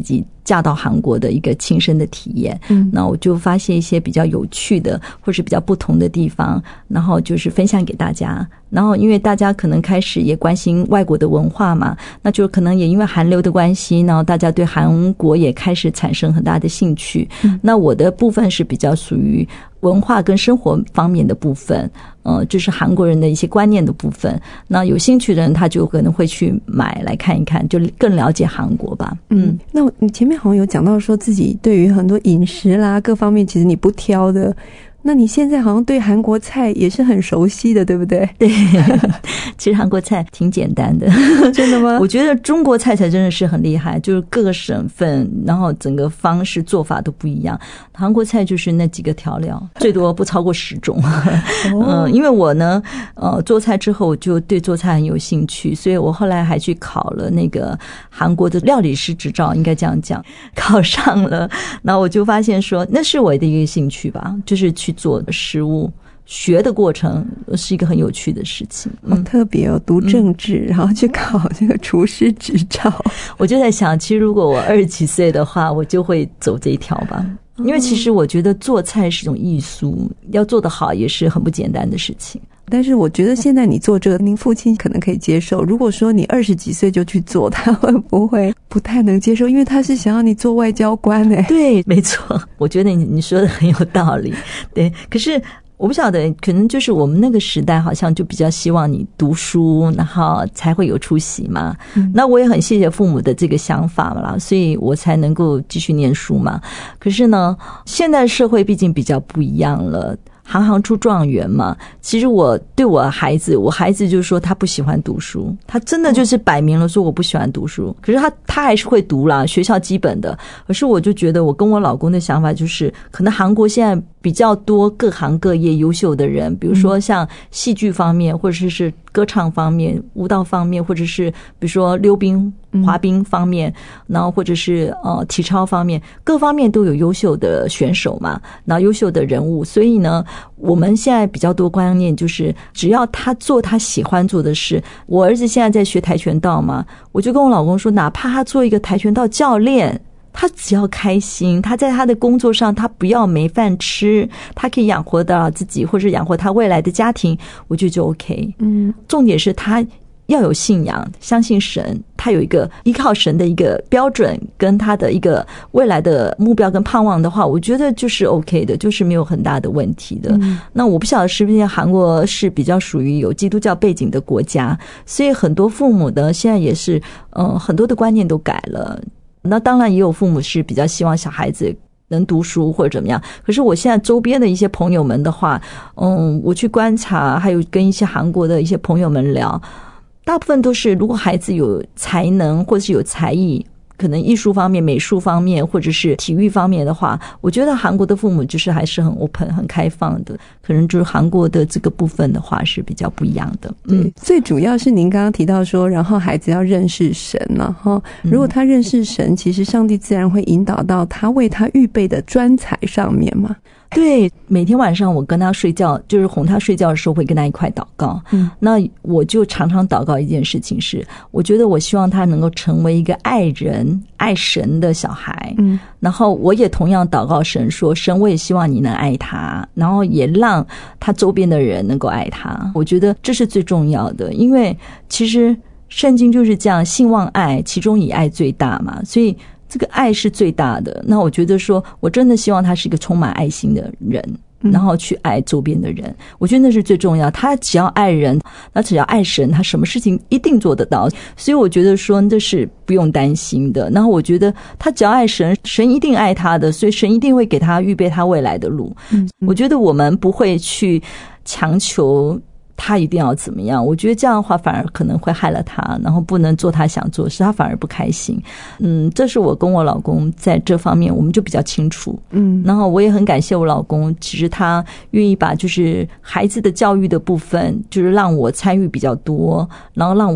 嫁到韩国的一个亲身的体验。嗯，那我就发现一些比较有趣的或是比较不同的地方，然后就是分享给大家。然后因为大家可能开始也关心外国的文化嘛，那就可能也因为韩流的关系，然后大家对韩国也开始产生很大的兴趣。嗯，那我的部分是比较属于文化跟生活方面的部分，呃，就是韩国人的一些观念的部分。那有兴趣的人他就可能会去买来看一看，就更了解韩国吧。 嗯，那你前面好像有讲到说自己对于很多饮食啦各方面其实你不挑的，那你现在好像对韩国菜也是很熟悉的，对不对？ 对，其实韩国菜挺简单的。 真的吗？ 我觉得中国菜才真的是很厉害，就是各个省份，然后整个方式做法都不一样。韩国菜就是那几个调料，最多不超过十种。嗯、呃，因为我呢，呃，做菜之后我就对做菜很有兴趣，所以我后来还去考了那个韩国的料理师执照，应该这样讲，考上了。然后我就发现说，那是我的一个兴趣吧，就是去做食物。学的过程是一个很有趣的事情。 好特别哦，读政治、嗯、然后去考这个厨师执照。 我就在想，其实如果我二十几岁的话，我就会走这一条吧。因为其实我觉得做菜是一种艺术，要做得好也是很不简单的事情。 但是我觉得现在你做这个，您父亲可能可以接受。如果说你二十几岁就去做，他会不会不太能接受？因为他是想要你做外交官诶、欸。 对，没错，我觉得你你说的很有道理。对，可是我不晓得，可能就是我们那个时代好像就比较希望你读书，然后才会有出息嘛。嗯、那我也很谢谢父母的这个想法啦，所以我才能够继续念书嘛。可是呢，现在社会毕竟比较不一样了。行行出状元嘛，其实我对我孩子，我孩子就说他不喜欢读书，他真的就是摆明了说我不喜欢读书，可是他他还是会读啦，学校基本的。可是我就觉得我跟我老公的想法就是，可能韩国现在比较多各行各业优秀的人，比如说像戏剧方面，或者是歌唱方面、舞蹈方面，或者是比如说溜冰、滑冰方面，然后或者是呃体操方面，各方面都有优秀的选手嘛，然后优秀的人物。所以呢，我们现在比较多观念就是，只要他做他喜欢做的事。我儿子现在在学跆拳道嘛，我就跟我老公说，哪怕他做一个跆拳道教练，他只要开心，他在他的工作上他不要没饭吃，他可以养活到自己或者养活他未来的家庭，我觉得就 OK。嗯，重点是他要有信仰，相信神，他有一个依靠神的一个标准跟他的一个未来的目标跟盼望的话，我觉得就是 OK 的，就是没有很大的问题的。嗯、那我不晓得是不是韩国是比较属于有基督教背景的国家，所以很多父母呢现在也是嗯很多的观念都改了。那当然也有父母是比较希望小孩子能读书或者怎么样，可是我现在周边的一些朋友们的话，嗯，我去观察，还有跟一些韩国的一些朋友们聊，大部分都是如果孩子有才能或者是有才艺，可能艺术方面、美术方面或者是体育方面的话，我觉得韩国的父母就是还是很 open 很开放的，可能就是韩国的这个部分的话是比较不一样的。 嗯，最主要是您刚刚提到说，然后孩子要认识神嘛，哈，如果他认识神，其实上帝自然会引导到他为他预备的专才上面嘛。 对，每天晚上我跟他睡觉，就是哄他睡觉的时候会跟他一块祷告。嗯，那我就常常祷告一件事情是，我觉得我希望他能够成为一个爱人、爱神的小孩。嗯，然后我也同样祷告神说，神我也希望你能爱他，然后也让他周边的人能够爱他。我觉得这是最重要的，因为其实圣经就是这样，信望爱，其中以爱最大嘛，所以这个爱是最大的。那我觉得说我真的希望他是一个充满爱心的人，然后去爱周边的人，我觉得那是最重要。他只要爱人，他只要爱神，他什么事情一定做得到。所以我觉得说这是不用担心的。然后我觉得他只要爱神，神一定爱他的，所以神一定会给他预备他未来的路。我觉得我们不会去强求他一定要怎么样，我觉得这样的话反而可能会害了他，然后不能做他想做的事，他反而不开心。嗯，这是我跟我老公在这方面我们就比较清楚。嗯，然后我也很感谢我老公，其实他愿意把就是孩子的教育的部分就是让我参与比较多，然后让我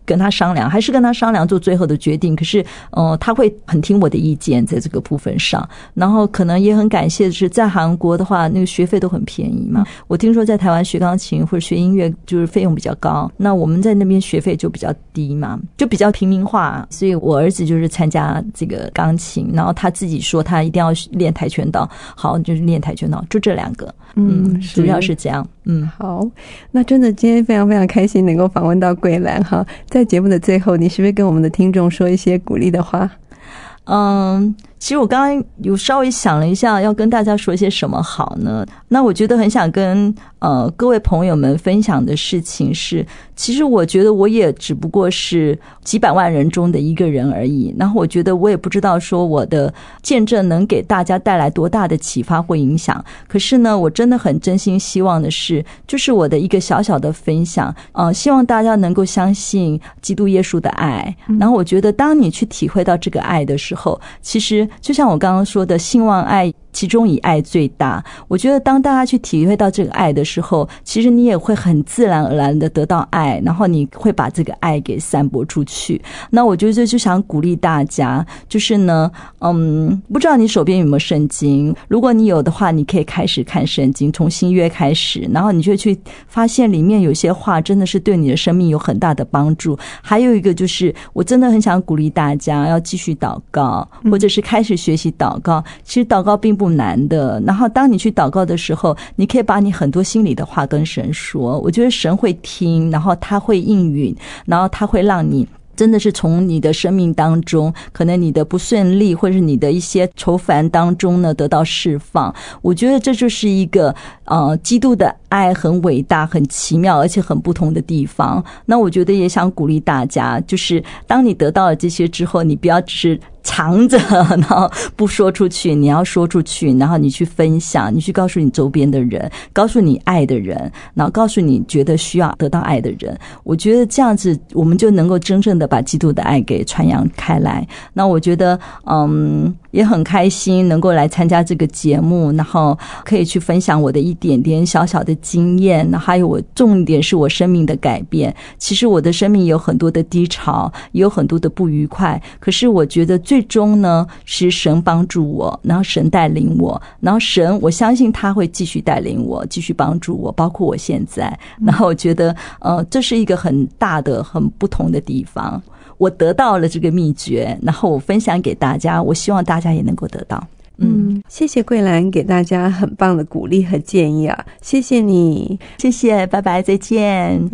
跟他商量，还是跟他商量做最后的决定。可是，呃，他会很听我的意见在这个部分上。然后，可能也很感谢的是，在韩国的话，那个学费都很便宜嘛。我听说在台湾学钢琴或者学音乐就是费用比较高，那我们在那边学费就比较低嘛，就比较平民化。所以我儿子就是参加这个钢琴，然后他自己说他一定要练跆拳道，好，就是练跆拳道，就这两个。嗯，主要是这样。嗯， 好，那真的今天非常非常开心能够访问到桂兰哈。在节目的最后，你是不是跟我们的听众说一些鼓励的话？ 嗯，其实我刚刚有稍微想了一下，要跟大家说一些什么好呢？那我觉得很想跟呃各位朋友们分享的事情是，其实我觉得我也只不过是几百万人中的一个人而已。然后我觉得我也不知道说我的见证能给大家带来多大的启发或影响。可是呢，我真的很真心希望的是，就是我的一个小小的分享，呃，希望大家能够相信基督耶稣的爱。然后我觉得，当你去体会到这个爱的时候，其实就像我刚刚说的，信望爱，其中以爱最大。我觉得当大家去体会到这个爱的时候，其实你也会很自然而然的得到爱，然后你会把这个爱给散播出去。那我觉得就想鼓励大家，就是呢，嗯，不知道你手边有没有圣经？如果你有的话，你可以开始看圣经，从新约开始，然后你就去发现里面有些话真的是对你的生命有很大的帮助。还有一个就是，我真的很想鼓励大家要继续祷告，或者是开始学习祷告。其实祷告并不难的，然后当你去祷告的时候，你可以把你很多心里的话跟神说，我觉得神会听，然后他会应允，然后他会让你真的是从你的生命当中，可能你的不顺利或者是你的一些愁烦当中呢得到释放。我觉得这就是一个呃基督的爱很伟大很奇妙而且很不同的地方。那我觉得也想鼓励大家，就是当你得到了这些之后，你不要只是藏着然后不说出去，你要说出去，然后你去分享，你去告诉你周边的人，告诉你爱的人，然后告诉你觉得需要得到爱的人。我觉得这样子我们就能够真正的把基督的爱给传扬开来。那我觉得嗯也很开心能够来参加这个节目，然后可以去分享我的一点点小小的经验，还有我重点是我生命的改变。其实我的生命有很多的低潮，也有很多的不愉快，可是我觉得最终呢是神帮助我，然后神带领我，然后神我相信他会继续带领我，继续帮助我，包括我现在。然后我觉得呃这是一个很大的很不同的地方，我得到了这个秘诀，然后我分享给大家，我希望大家也能够得到。 嗯，谢谢桂兰给大家很棒的鼓励和建议啊，谢谢你。 谢谢，拜拜，再见。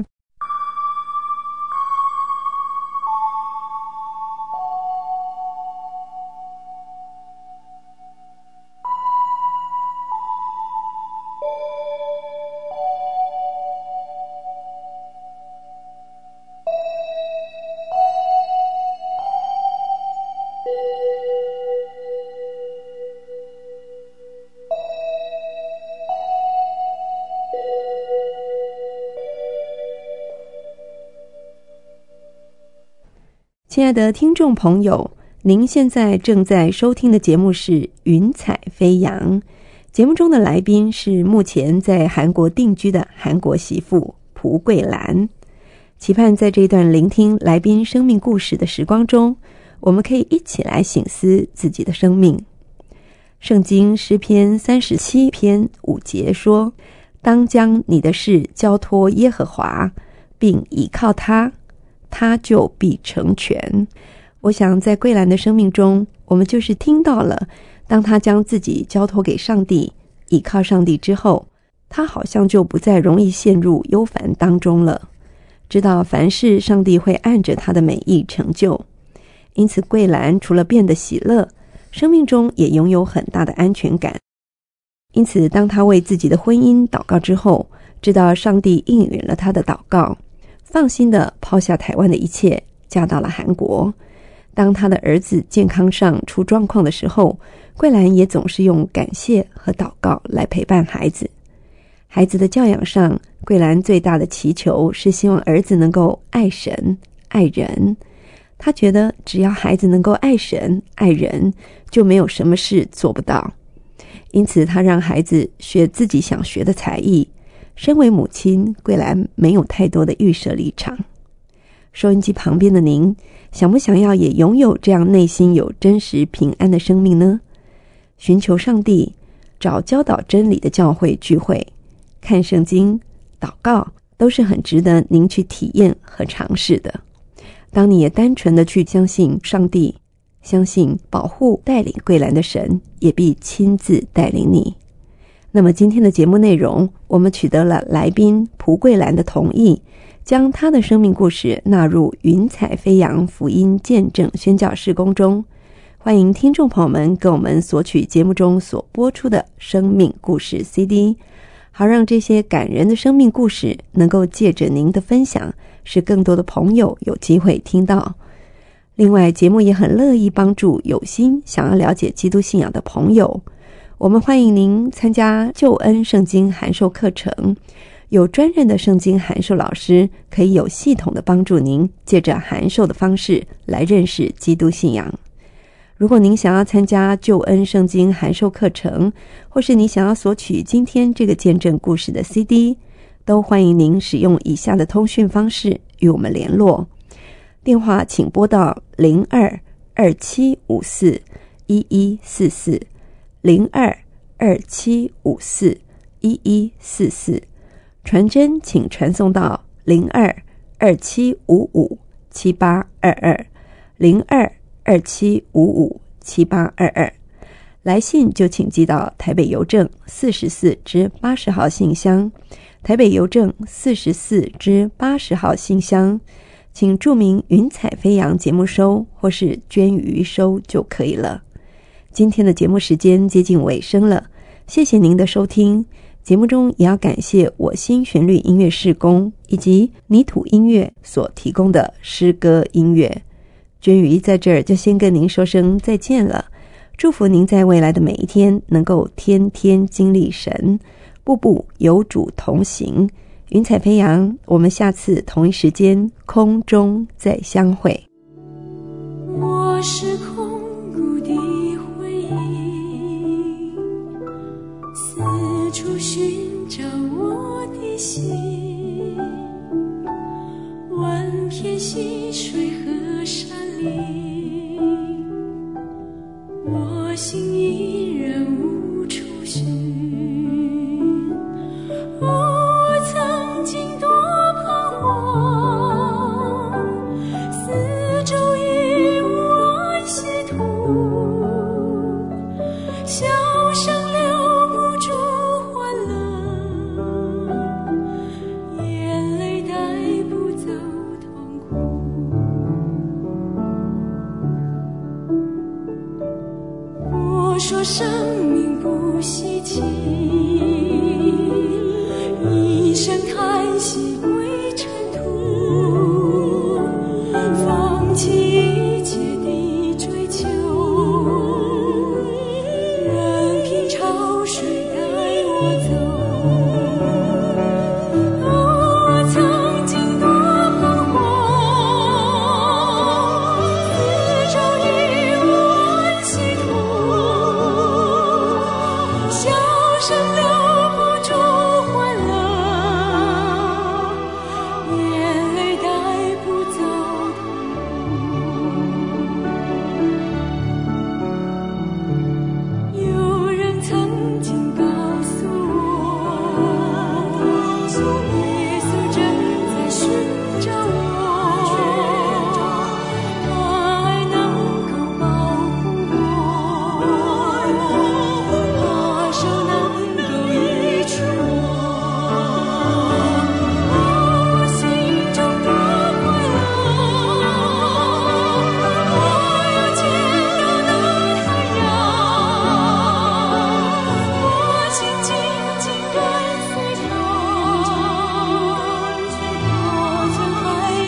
亲爱的听众朋友，您现在正在收听的节目是云彩飞扬。节目中的来宾是目前在韩国定居的韩国媳妇蒲桂兰。期盼在这一段聆听来宾生命故事的时光中，我们可以一起来省思自己的生命。圣经诗篇三十七篇五节说，当将你的事交托耶和华，并倚靠他，他就必成全。我想在桂兰的生命中，我们就是听到了，当他将自己交托给上帝，倚靠上帝之后，他好像就不再容易陷入忧烦当中了，知道凡事上帝会按着他的美意成就。因此桂兰除了变得喜乐，生命中也拥有很大的安全感。因此当他为自己的婚姻祷告之后，知道上帝应允了他的祷告，放心地抛下台湾的一切，嫁到了韩国。当他的儿子健康上出状况的时候，桂兰也总是用感谢和祷告来陪伴孩子。孩子的教养上，桂兰最大的祈求是希望儿子能够爱神爱人。他觉得只要孩子能够爱神爱人，就没有什么事做不到。因此他让孩子学自己想学的才艺。身为母亲，桂兰没有太多的预设立场。 收音机旁边的您，想不想要也拥有这样内心有真实平安的生命呢？寻求上帝，找教导真理的教会聚会，看圣经，祷告，都是很值得您去体验和尝试的。当你也单纯的去相信上帝，相信保护带领桂兰的神，也必亲自带领你。那么今天的节目内容，我们取得了来宾蒲桂兰的同意，将她的生命故事纳入云彩飞扬福音见证宣教事工中。欢迎听众朋友们跟我们索取节目中所播出的生命故事 C D， 好让这些感人的生命故事能够借着您的分享，使更多的朋友有机会听到。另外，节目也很乐意帮助有心想要了解基督信仰的朋友。我们欢迎您参加救恩圣经函授课程，有专任的圣经函授老师可以有系统的帮助您借着函授的方式来认识基督信仰。如果您想要参加救恩圣经函授课程，或是你想要索取今天这个见证故事的 C D， 都欢迎您使用以下的通讯方式与我们联络。电话请拨到零二二七五四一一四四零二二七五四一一四四，传真请传送到零二二七五五七八二二零二二七五五七八二二，来信就请寄到台北邮政四十四支八十号信箱，台北邮政四十四支八十号信箱，请注明云彩飞扬节目收或是捐鱼收就可以了。今天的节目时间接近尾声了，谢谢您的收听。节目中也要感谢我心旋律音乐事工以及泥土音乐所提供的诗歌音乐。娟宇在这儿就先跟您说声再见了，祝福您在未来的每一天能够天天经历神，步步有主同行。云彩飞扬，我们下次同一时间空中再相会。 我是空谷的回忆，四处寻找我的心，万片溪水和山林，我心依然无处寻。哦，我曾经多彷徨，四周已无安息土，笑声留不住欢乐，眼泪带不走痛苦。我说生命不稀奇，一声叹息归尘土，放弃一切的追求，任凭潮水带我走。哦，我曾经多彷徨，四周已无安息土，笑声留不住欢乐，眼泪带不走痛苦。有人曾经告诉我，耶稣正在寻找我，他爱能够保护我，他手能够医治我。我心中多快乐，我又见到那太阳，我心紧紧跟随他，我曾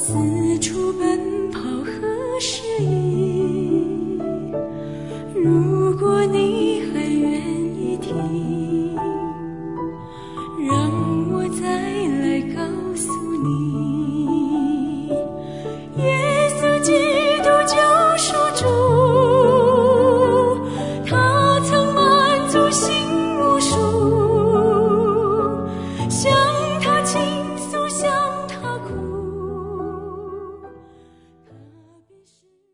四处奔